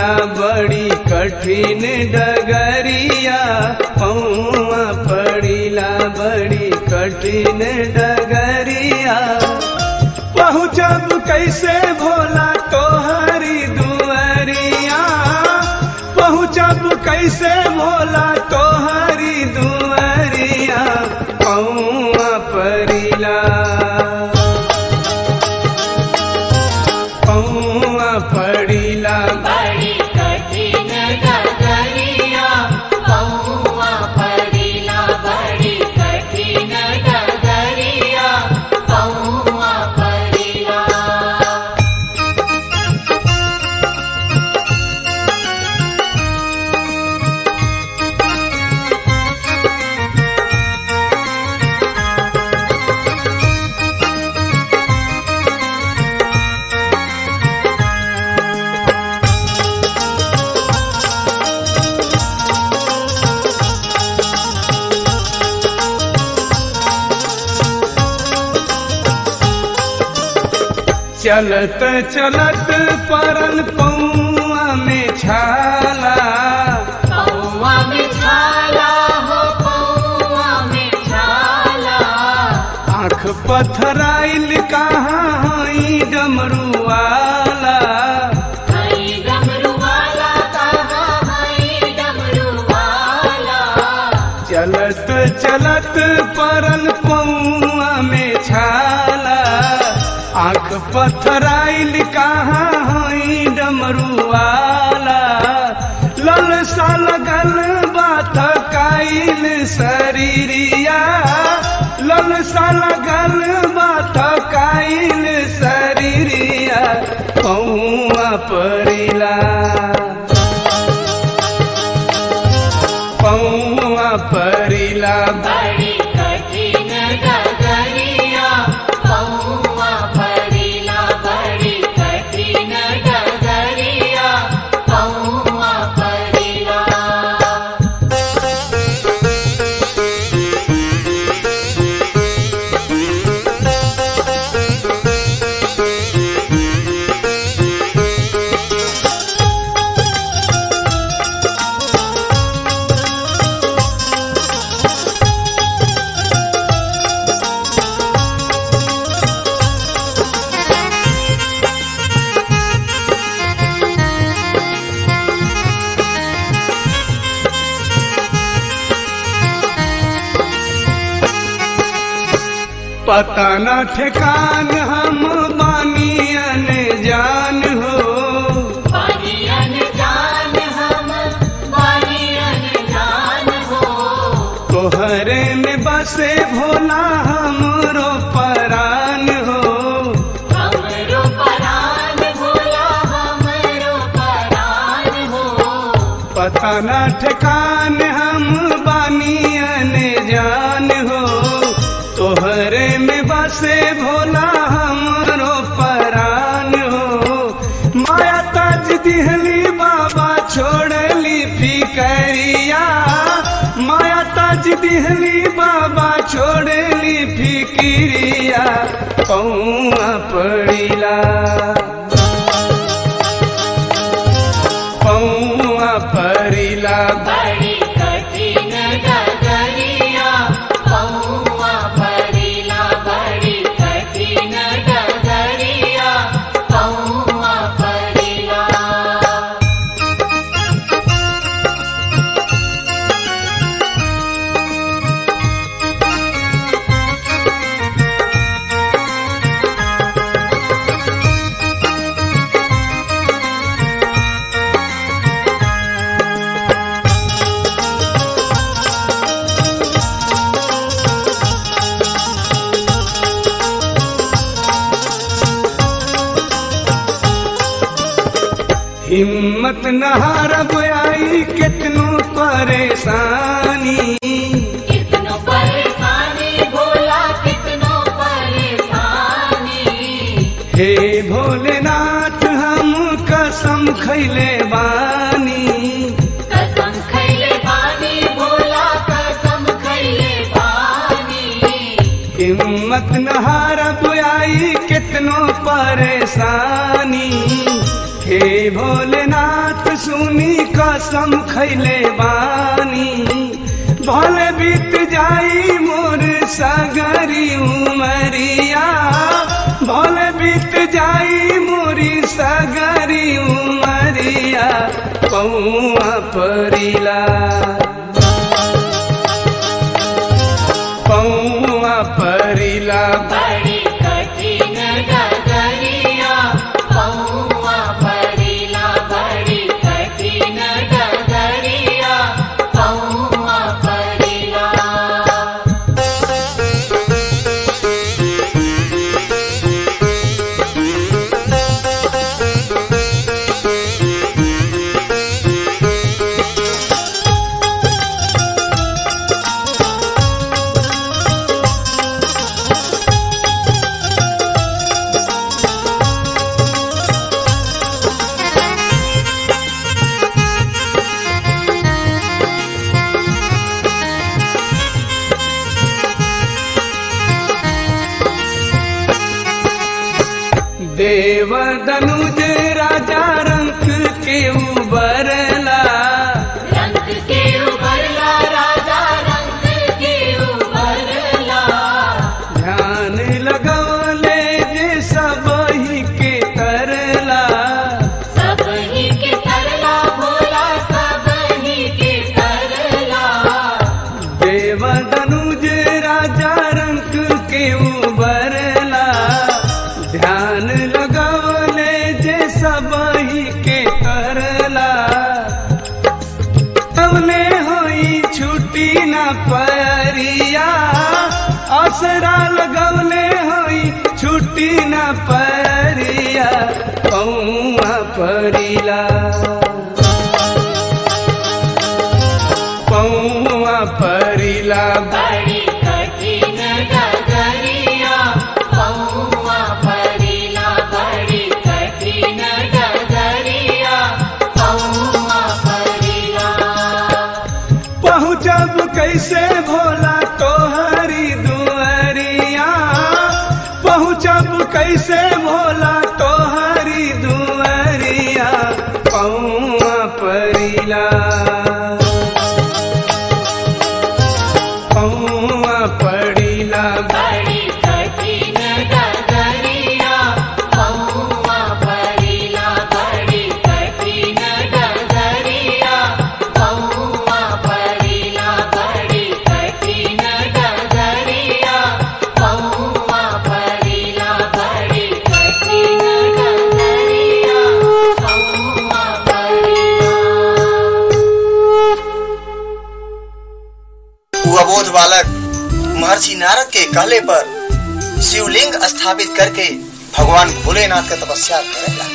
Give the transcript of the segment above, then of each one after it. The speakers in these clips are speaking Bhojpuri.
पड़ीला बड़ी कठिन डगरिया, पौआ पड़ीला बड़ी कठिन डगरिया। पहुँचब कैसे भोला तोहरी दुआरिया, पहुँचब कैसे भोला तोहरी दुआरिया, पौआ पड़ीला पौआ पड़ीला बड़ी कठिन डगरिया, पौआ पड़ीला बड़ी कठिन डगरिया, पौआ पड़ीला। चलत चलत परल पौआ में छाला, पौआ में छाला हो पौआ में छाला, आँख पथराइल कहाँ हई डमरू वाला, हई डमरू वाला कहाँ हई डमरू वाला। चलत चलत परल पौआ में छाला, आँख पथराइल कहाँ हई डमरू वाला। ललसा लगल बात काइल शरीरिया, ललसा लगल बात काइल शरीरिया, पौआ पड़ीला पौआ पड़ीला बड़ी कठिन डगरिया, पौआ पड़ीला बड़ी कठिन डगरिया, पौआ पड़ीला। पता न ठेकान हम बानी अनजान हो, बानी अनजान हम बानी अनजान हो, तोहरे में बसे भोला हमरो परान हो, हमरो परान भोला हमरो परान हो। पता न ठेकान हम बानी अनजान हो, तोहरे में बसे भोला हमरो परान हो। माया ताज दिहली बाबा छोड़ली फिकरिया, माया ताज दिहली बाबा छोड़ली फिकिरिया, पौआ पड़ीला पौआ पड़ीला बड़ी कठिन डगरिया, पौआ पड़ीला बड़ी कठिन डगरिया, पौआ पड़ीला। हिम्मत न हारब आई कितनो परेशानी, कितनो परेशानी भोला कितनो परेशानी, हे भोलेनाथ हम कसम खैले बानी, कसम खैले बानी भोला कसम खैले बानी। हिम्मत न हारब आई कितनो परेशानी, हे भोलेनाथ अपनी कसम खैले बानी भले बीत जाई मोर सगरी उमरिया भले बीत जाई मोरी सगरी उमरिया पौआ परिला पौआ परिला बड़ी कठिन डगरिया पौआ परिला बड़ी कठिन डगरिया पौआ परिला। देव दनुज राजा रंग के उबरला रंग के उबरला राजा रंग के उबरला ध्यान लगवले जे सब ही के तरला सब ही के तरला भोला सब ही के तरला देव दनुज राजा रंग के उबरला ध्यान लगवले जे सब ही के करला तवने होई छुट्टी न परिया असरा लगवले होई छुट्टी न परिया पौआ परिला पौआ परिला बड़ी कठिन डगरिया पौआ परिला बड़ी कठिन डगरिया पौआ परिला। पहुँचब कैसे भोला तोहरी दुआरिया पहुँचब कैसे भोला तोहरी दुआरिया पौआ परिला पौआ परिला बड़ी कठिन डगरिया पौआ परिला बड़ी कठिन डगरिया पौआ परिला बड़ी कठिन डगरिया पौआ परिला बड़ी कठिन डगरिया पौआ परिला। वो अबोध बालक महर्षि नारद के कहले पर शिवलिंग स्थापित करके भगवान भोलेनाथ का तपस्या करेला।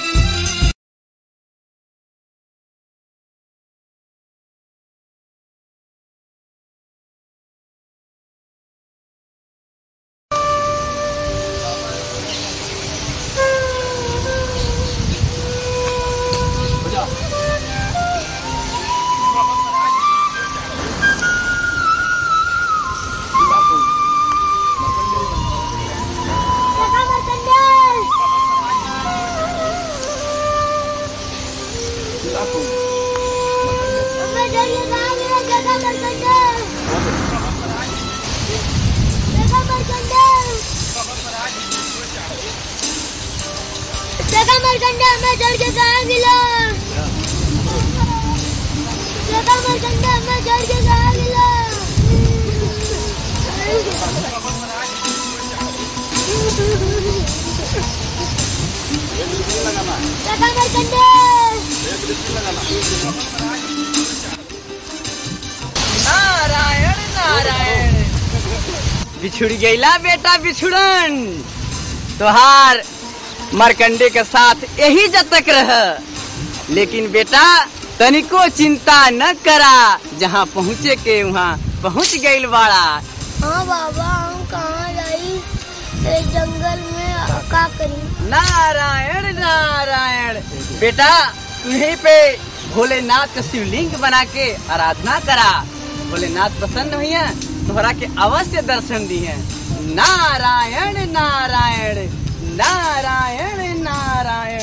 नारायण नारायण बिछुड़ गईला बेटा बिछुड़न तोहार मरकंडे के साथ यही जब तक रह लेकिन बेटा तनिको चिंता न करा जहाँ पहुँचे के वहाँ पहुँच गईल बाड़ा। हाँ बाबा हम कहाँ जाई जंगल में का करी। नारायण नारायण बेटा यहीं पे भोलेनाथ का शिवलिंग बना के आराधना करा। भोलेनाथ प्रसन्न हुई है तोहरा के अवश्य दर्शन दी है। नारायण नारायण नारायण नारायण।